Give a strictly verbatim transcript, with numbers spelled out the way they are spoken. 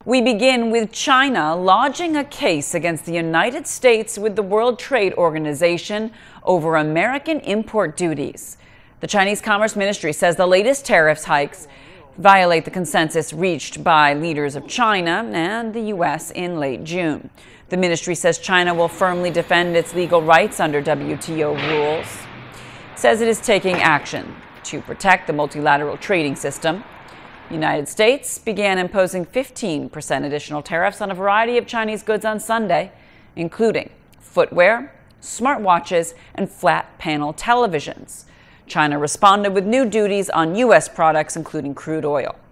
We begin with China lodging a case against the United States with the World Trade Organization over American import duties. The Chinese Commerce Ministry says the latest tariffs hikes violate the consensus reached by leaders of China and the U S in late June. The ministry says China will firmly defend its legal rights under W T O rules. It says it is taking action to protect the multilateral trading system. The United States began imposing fifteen percent additional tariffs on a variety of Chinese goods on Sunday, including footwear, smartwatches, and flat panel televisions. China responded with new duties on U S products, including crude oil.